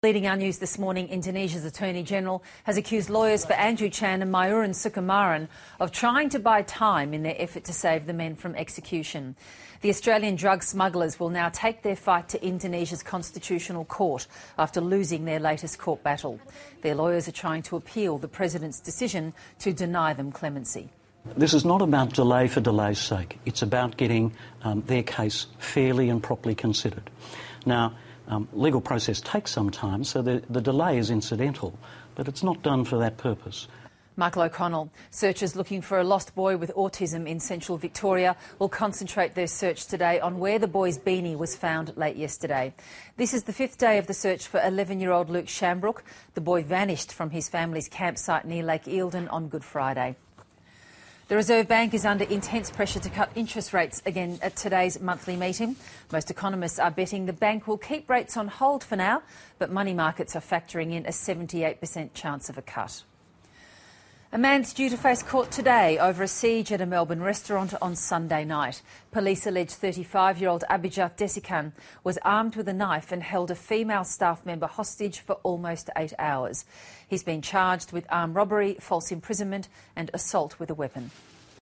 Leading our news this morning, Indonesia's Attorney-General has accused lawyers for Andrew Chan and Myuran Sukumaran of trying to buy time in their effort to save the men from execution. The Australian drug smugglers will now take their fight to Indonesia's constitutional court after losing their latest court battle. Their lawyers are trying to appeal the president's decision to deny them clemency. This is not about delay for delay's sake. It's about getting their case fairly and properly considered. Now, legal process takes some time, so the delay is incidental, but it's not done for that purpose. Michael O'Connell. Searchers looking for a lost boy with autism in central Victoria will concentrate their search today on where the boy's beanie was found late yesterday. This is the fifth day of the search for 11-year-old Luke Shambrook. The boy vanished from his family's campsite near Lake Eildon on Good Friday. The Reserve Bank is under intense pressure to cut interest rates again at today's monthly meeting. Most economists are betting the bank will keep rates on hold for now, but money markets are factoring in a 78% chance of a cut. A man's due to face court today over a siege at a Melbourne restaurant on Sunday night. Police allege 35-year-old Abhijat Desikan was armed with a knife and held a female staff member hostage for almost 8 hours. He's been charged with armed robbery, false imprisonment and assault with a weapon.